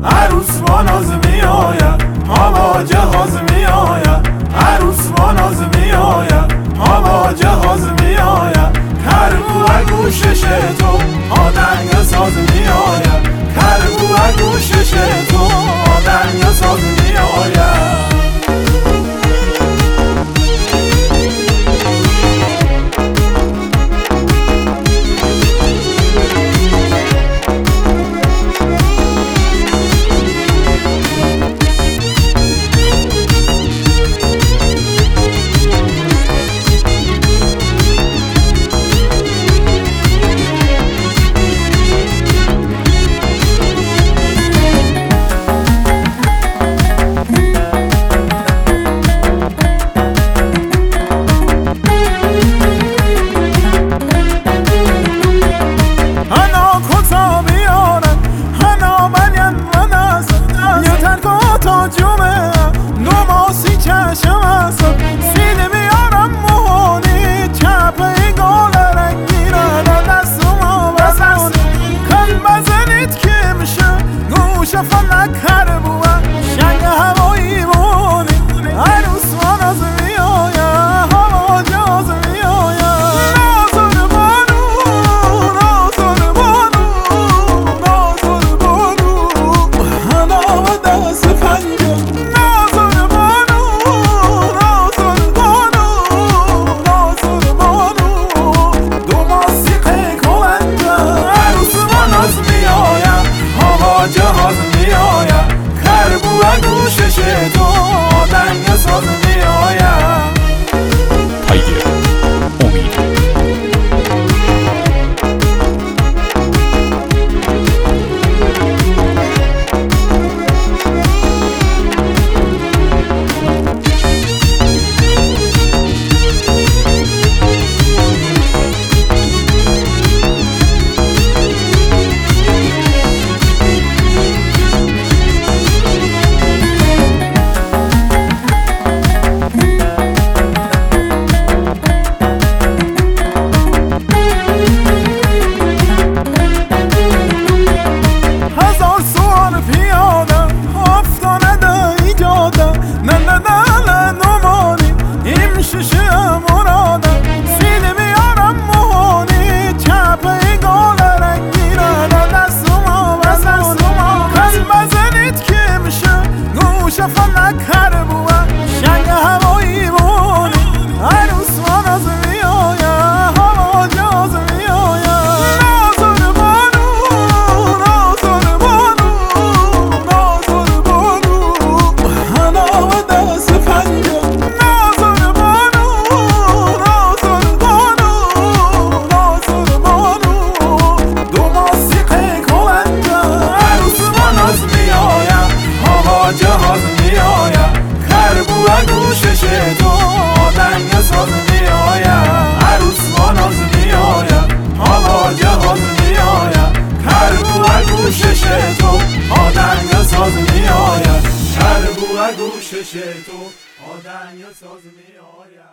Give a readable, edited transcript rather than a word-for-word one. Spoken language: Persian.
عروس با ناز می آید، هوا جهاز می آید. عروس با ناز می آید، هوا جهاز می آید. کربو گوشش تو آدنگ ساز می آید. کربو گوشش تو آدنگ ساز می آید. جهاز می آید، کربو گوشش تو آدنگ ساز می آید. جهاز می آید، کربو گوشش تو آدنگ ساز می آید. عروس با ناز می آید، هوا جهاز می آید. کربو گوشش تو آدنگ ساز می آید. کربو گوشش تو آدنگ ساز می آید.